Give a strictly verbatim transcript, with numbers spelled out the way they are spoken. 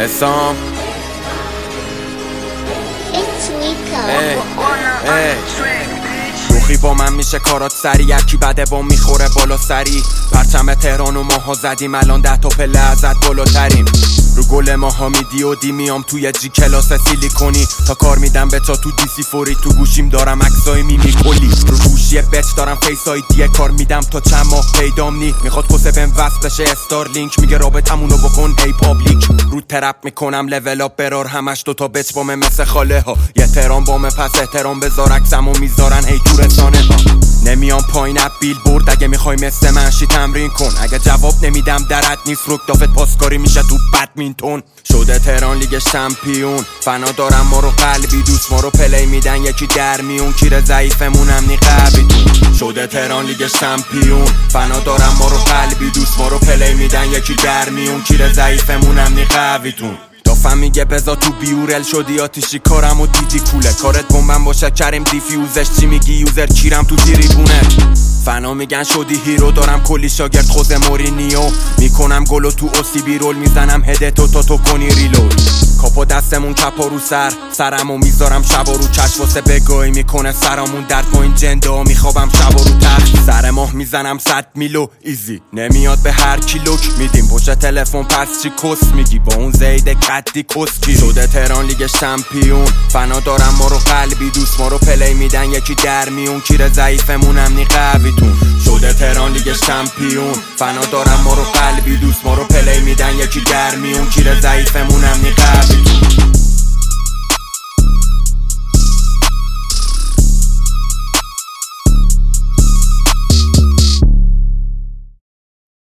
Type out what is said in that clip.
اسام روخی با من میشه کارات سری، یکی بده با میخوره بالا سری. پرچم تهران و ماها زدیم، الان ده تا پله ازت بالاتریم. رو گل ماها میدی و دی میام توی جی کلاس سیلیکونی، تا کار میدم به تا تو دیسی فوری. تو گوشیم دارم عکسای میمی کلی، رو گوشی بچ دارم فیس آیدی کار میدم تا چند ماه پیدام نی. میخواد کسه بهم وصل بشه استارلینک، میگه رابطمونو بکن هی پابلیک. رو ترپ میکنم لول اپ برار، همش دوتا بچ بامه مثل خاله ها. یه تهران بامه پس احترام بذار، عکسمو میذارن هی تو رسانه ها. نمیام پایین اپ بیل بورد، اگه میخوای مثل منشی تمرین کن. اگه جواب نمیدم درت نیست، روک دافت پاسکاری میشه تو بدمینتون. شده تهران لیگ شمپیون، فنا دارم ما رو قلبی دوست، ما رو پلی میدن یکی در میون. کیر ضعیفمونم نی قویتون. شده تهران لیگ شمپیون، فنا دارم ما رو قلبی دوست، ما رو پلی میدن یکی در میون. کیر ضعیفمونم نی قویتون. دافم میگه بزا تو بیورل شدی آتیشی کارم و دیدی کوله. کارت بومبم باشه کریم دیفیوزش، چی میگی یوزر کیرم تو تریبونه. فنا میگن شدی هیرو، دارم کلی شاگرد خوزه مورینیو. میکنم گلو تو اوسی بیرول، میزنم هدتو تا تو کنی ریلود. کاپو دستمون کپا رو سر، سرمو میذارم شب و رو چشم واسه بگاهی میکنه سرامون درد. با این جنده میخوابم شب و رو تخت، سر ماه میزنم صد میلو ایزی. نمیاد به هر کی لوک میدیم پشت تلفن، پس چی کس میگی با اون زید کدی کسکی. شده تهران لیگ شمپیون، فنا دارم ما رو قلبی دوست، ما رو پلی میدن یکی در میون. کیر ضعیفمونم نی قویتون. شده تهران لیگ شمپیون، فنا دارم ما رو قلبی دوست، ما رو پلی میدن یکی در میون. کیر ضعیفمونم نی قویتون.